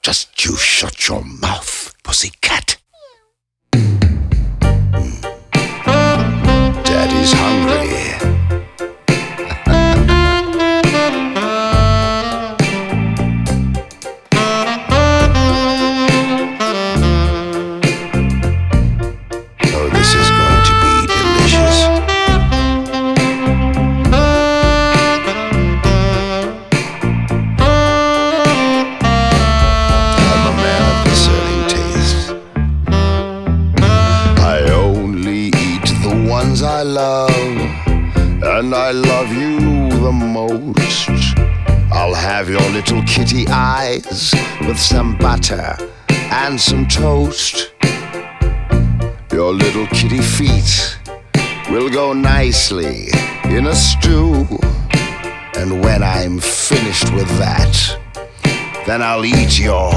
Just you shut your mouth, pussycat. Daddy's hungry. Oh, this is going to be delicious. I'm a man of discerning taste. I only eat the ones I love, and I love you the most. I'll have your little kitty eyes with some butter and some toast. Your little kitty feet will go nicely in a stew. And when I'm finished with that, then I'll eat your